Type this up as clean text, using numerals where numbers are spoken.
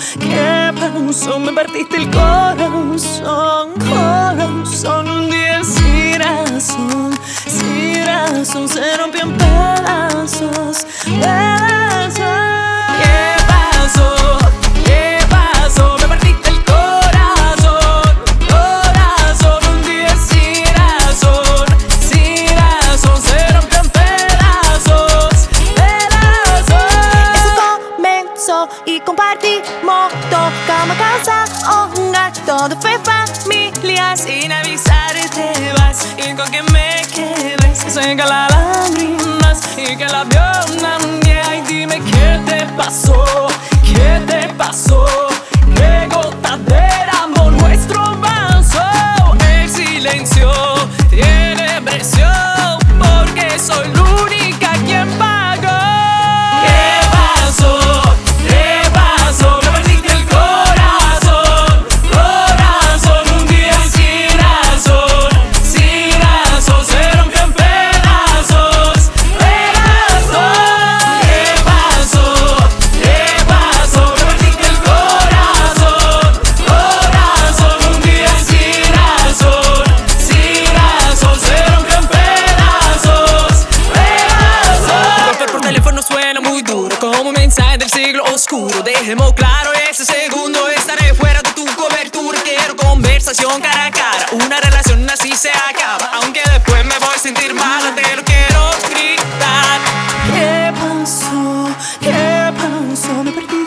¿Qué pasó? Me partiste el corazón, corazón. Un día sin razón, sin razón, se rompió en pedazos, pedazos. ¿Qué pasó? ¿Qué pasó? Me partiste el corazón, corazón. Un día sin razón, se rompió en pedazos, pedazos. Eso comenzó y compartimos todo, cama, casa, hogar, todo fue familia. Sin avisar te vas y con que me quedes seca las lágrimas y que la vio nadie. Ay, dime qué te pasó, qué te pasó. Qué gota de amor nuestro vaso. El silencio tiene precio porque soy la única quien pagó. ¿Qué pasó? ¿Qué pasó? Me partiste el corazón, corazón. Un día sin razón, se rompió en pedazos, pedazos. ¿Qué pasó? ¿Qué pasó? Me partiste el corazón, corazón. Un día sin razón, se rompió en pedazos, pedazos. Golpear por teléfono suena muy duro, como un mensaje del siglo oscuro. Dejemos claro ese segundo, estaré fuera de tu cobertura. Quiero conversación cara a cara, una relación así se acaba. Aunque después me voy a sentir mal, te lo quiero gritar. ¿Qué pasó? ¿Qué pasó? Me perdí